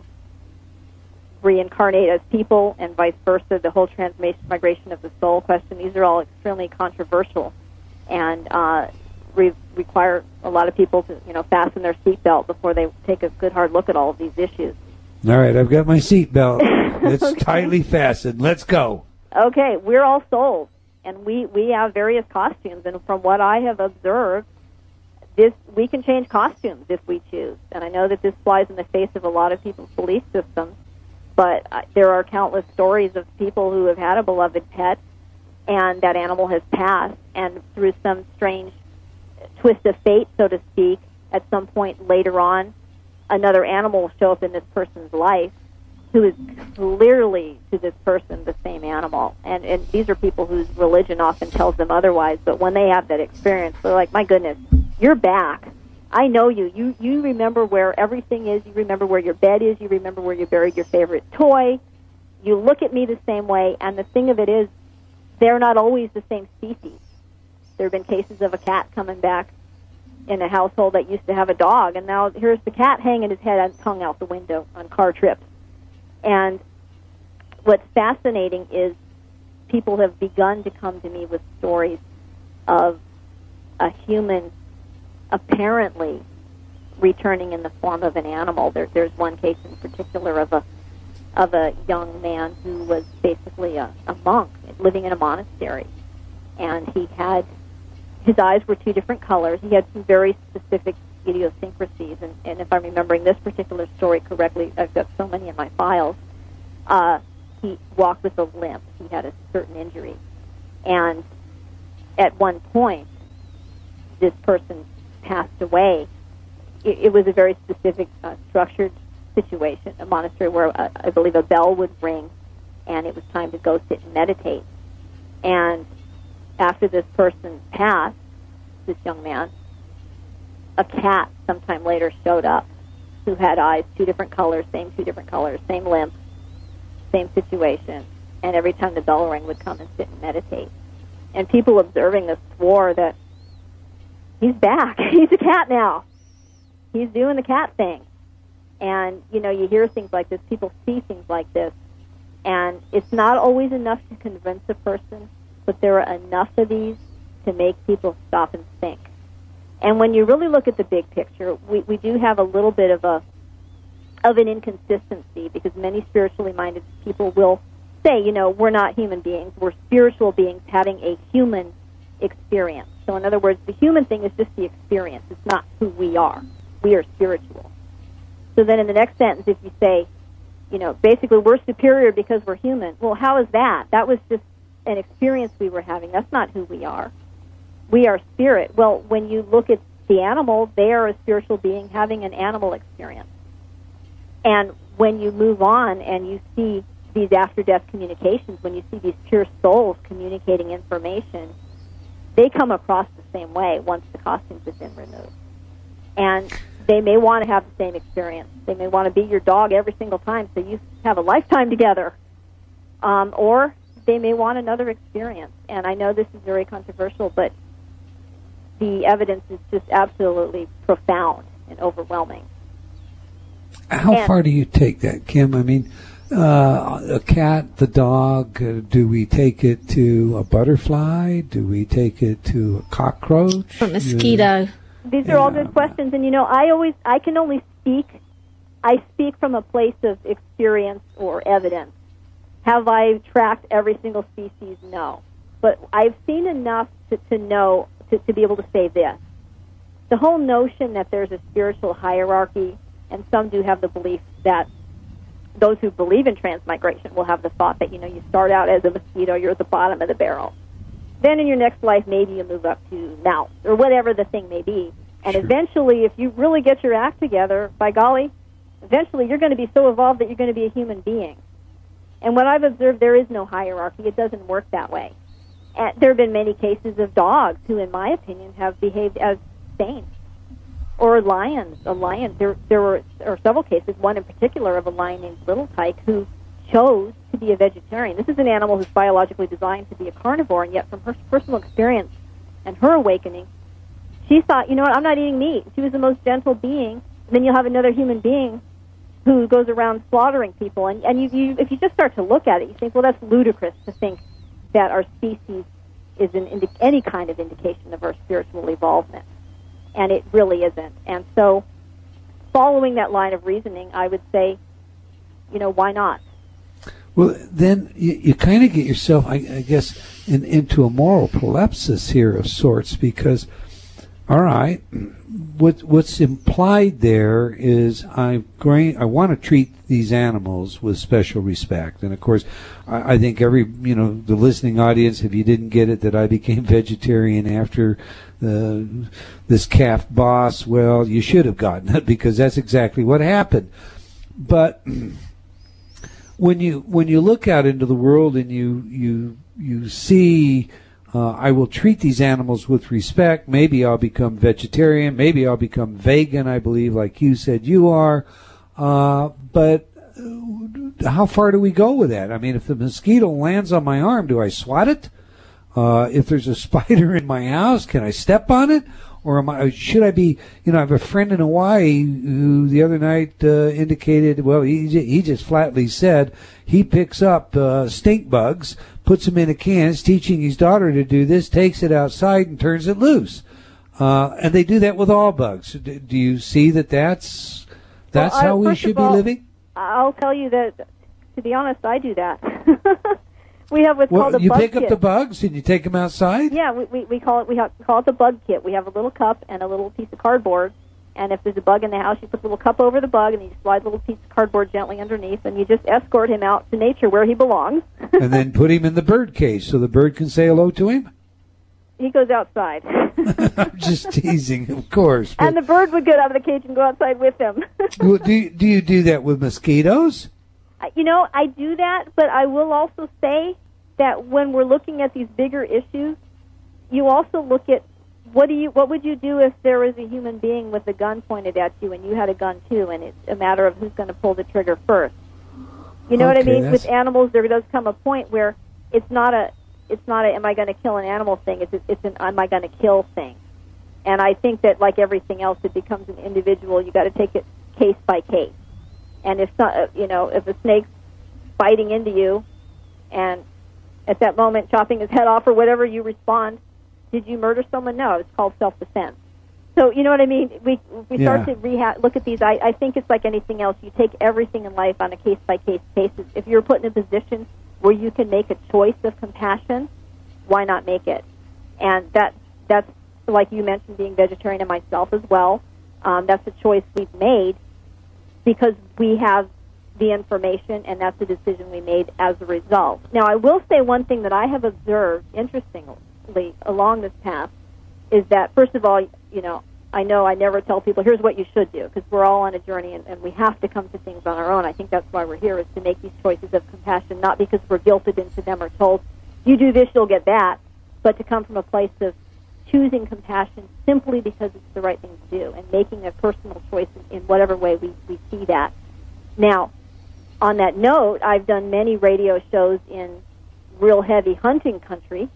reincarnate as people and vice versa? The whole transmigration of the soul question, these are all extremely controversial and uh, re- require a lot of people to, you know, fasten their seatbelt before they take a good hard look at all of these issues. All right, I've got my seatbelt. It's Okay. tightly fastened. Let's go. Okay, we're all souls, and we, we have various costumes, and from what I have observed, this we can change costumes if we choose. And I know that this flies in the face of a lot of people's belief systems, but uh, there are countless stories of people who have had a beloved pet, and that animal has passed, and through some strange twist of fate, so to speak, at some point later on, another animal will show up in this person's life who is clearly to this person the same animal. And, and these are people whose religion often tells them otherwise, but when they have that experience, they're like, my goodness, you're back. I know you. You you remember where everything is. You remember where your bed is. You remember where you buried your favorite toy. You look at me the same way, and the thing of it is, they're not always the same species. There have been cases of a cat coming back in a household that used to have a dog, and now here's the cat hanging his head and tongue out the window on car trips. And what's fascinating is people have begun to come to me with stories of a human apparently returning in the form of an animal. There, there's one case in particular of a of a young man who was basically a, a monk living in a monastery, and he had his eyes were two different colors. He had some very specific idiosyncrasies, and, and if I'm remembering this particular story correctly, I've got so many in my files, uh, he walked with a limp. He had a certain injury. And at one point, this person passed away. It, it was a very specific, uh, structured situation, a monastery where uh, I believe a bell would ring, and it was time to go sit and meditate. And after this person passed, this young man, a cat sometime later showed up who had eyes, two different colors, same two different colors, same limp, same situation. And every time the bell rang would come and sit and meditate. And people observing this swore that he's back. He's a cat now. He's doing the cat thing. And, you know, you hear things like this. People see things like this. And it's not always enough to convince a person, but there are enough of these to make people stop and think. And when you really look at the big picture, we, we do have a little bit of a of an inconsistency, because many spiritually minded people will say, you know, we're not human beings, we're spiritual beings having a human experience. So in other words, the human thing is just the experience. It's not who we are. We are spiritual. So then in the next sentence, if you say, you know, basically we're superior because we're human, well, how is that? That was just an experience we were having. That's not who we are. We are spirit. Well, when you look at the animal, they are a spiritual being having an animal experience. And when you move on and you see these after-death communications, when you see these pure souls communicating information, they come across the same way once the costumes have been removed. And they may want to have the same experience. They may want to be your dog every single time, so you have a lifetime together. Um, or they may want another experience. And I know this is very controversial, but the evidence is just absolutely profound and overwhelming. How and, far do you take that, Kim? I mean, uh, a cat, the dog, uh, do we take it to a butterfly? Do we take it to a cockroach? A mosquito. These are yeah. all good questions. And, you know, I always, I can only speak, I speak from a place of experience or evidence. Have I tracked every single species? No. But I've seen enough to, to know, to, to be able to say this. The whole notion that there's a spiritual hierarchy, and some do have the belief that those who believe in transmigration will have the thought that, you know, you start out as a mosquito, you're at the bottom of the barrel. Then in your next life, maybe you move up to mouse, or whatever the thing may be. And sure. Eventually, if you really get your act together, by golly, eventually you're going to be so evolved that you're going to be a human being. And what I've observed, there is no hierarchy. It doesn't work that way. And there have been many cases of dogs who, in my opinion, have behaved as saints. Or lions. A lion. There, there were or several cases, one in particular of a lion named Little Tyke, who chose to be a vegetarian. This is an animal who's biologically designed to be a carnivore, and yet from her personal experience and her awakening, she thought, you know what, I'm not eating meat. She was the most gentle being. And then you'll have another human being who goes around slaughtering people. And, and you, you, if you just start to look at it, you think, well, that's ludicrous to think that our species is an indi- any kind of indication of our spiritual evolvement. And it really isn't. And so following that line of reasoning, I would say, you know, why not? Well, then you, you kind of get yourself, I, I guess, in, into a moral prolepsis here of sorts, because, all right, what what's implied there is I'm going, I want to treat these animals with special respect. And, of course, I, I think every, you know, the listening audience, if you didn't get it, that I became vegetarian after uh, this calf boss, well, you should have gotten it, because that's exactly what happened. But when you when you look out into the world and you you you see, uh, I will treat these animals with respect. Maybe I'll become vegetarian. Maybe I'll become vegan. I believe, like you said, you are. Uh, but how far do we go with that? I mean, if the mosquito lands on my arm, do I swat it? Uh, if there's a spider in my house, can I step on it? Or am I, should I be, you know, I have a friend in Hawaii who the other night uh, indicated, well, he he just flatly said he picks up uh, stink bugs, puts them in a can, is teaching his daughter to do this, takes it outside and turns it loose. Uh, and they do that with all bugs. Do, do you see that that's, that's well, I, how we should all, be living? I'll tell you that, to be honest, I do that. We have what's well, called a you bug pick kit. up the bugs and you take them outside? Yeah, we, we, we call it we, have, we call it the bug kit. We have a little cup and a little piece of cardboard, and if there's a bug in the house, you put the little cup over the bug, and you slide the little piece of cardboard gently underneath, and you just escort him out to nature where he belongs. And then put him in the bird cage so the bird can say hello to him? He goes outside. I'm just teasing, of course. And the bird would get out of the cage and go outside with him. Well, do you, do you do that with mosquitoes? You know, I do that, but I will also say that when we're looking at these bigger issues, you also look at what do you what would you do if there was a human being with a gun pointed at you and you had a gun too, and it's a matter of who's going to pull the trigger first. You know okay, what I mean? that's... With animals, there does come a point where it's not a it's not a am I going to kill an animal thing. It's a, it's an am I going to kill thing. And I think that like everything else, it becomes an individual. You got to take it case by case. And if not, you know, if a snake's biting into you, and at that moment chopping his head off or whatever, you respond. Did you murder someone? No, it's called self-defense. So, you know what I mean? We we start yeah. to reha- look at these. I, I think it's like anything else. You take everything in life on a case-by-case basis. If you're put in a position where you can make a choice of compassion, why not make it? And that that's, like you mentioned, being vegetarian and myself as well. Um, that's a choice we've made because we have the information, and that's the decision we made as a result. Now, I will say one thing that I have observed, interestingly, along this path, is that, first of all, you know, I know I never tell people, here's what you should do, because we're all on a journey, and, and we have to come to things on our own. I think that's why we're here, is to make these choices of compassion, not because we're guilted into them or told, you do this, you'll get that, but to come from a place of choosing compassion simply because it's the right thing to do, and making a personal choice in, in whatever way we, we see that. Now, on that note, I've done many radio shows in real heavy hunting country,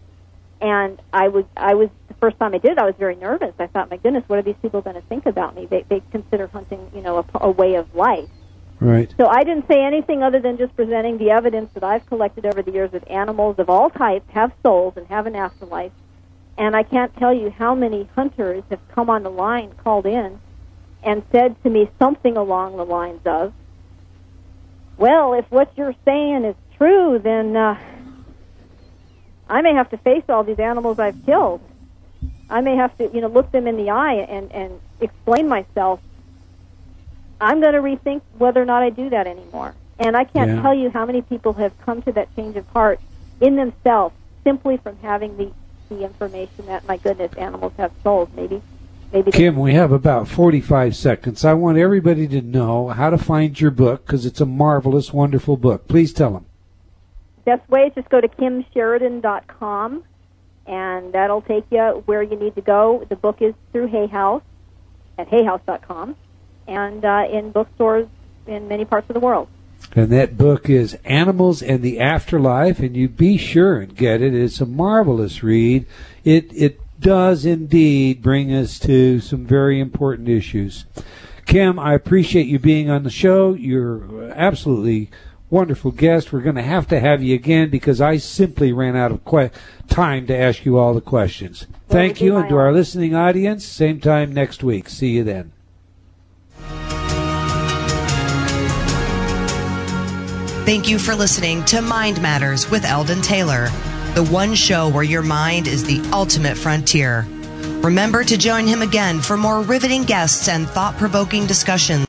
and I was, I was the first time I did it, I was very nervous. I thought, my goodness, what are these people going to think about me? They, they consider hunting, you know, a, a way of life. Right. So I didn't say anything other than just presenting the evidence that I've collected over the years that animals of all types have souls and have an afterlife. And I can't tell you how many hunters have come on the line, called in, and said to me something along the lines of, well, if what you're saying is true, then uh, I may have to face all these animals I've killed. I may have to, you know, look them in the eye and, and explain myself. I'm going to rethink whether or not I do that anymore. And I can't Yeah. tell you how many people have come to that change of heart in themselves simply from having the, the information that, my goodness, animals have souls. Maybe, maybe. Kim, we have about forty-five seconds. I want everybody to know how to find your book because it's a marvelous, wonderful book. Please tell them. Best way is just go to kim sheridan dot com, and that'll take you where you need to go. The book is through Hay House at hay house dot com and uh, in bookstores in many parts of the world. And that book is Animals and the Afterlife, and you be sure and get it. It's a marvelous read. It it does indeed bring us to some very important issues. Kim, I appreciate you being on the show. You're absolutely wonderful guest. We're going to have to have you again because I simply ran out of que- time to ask you all the questions. Well, Thank you, and to our listening audience, same time next week. See you then. Thank you for listening to Mind Matters with Eldon Taylor, the one show where your mind is the ultimate frontier. Remember to join him again for more riveting guests and thought-provoking discussions.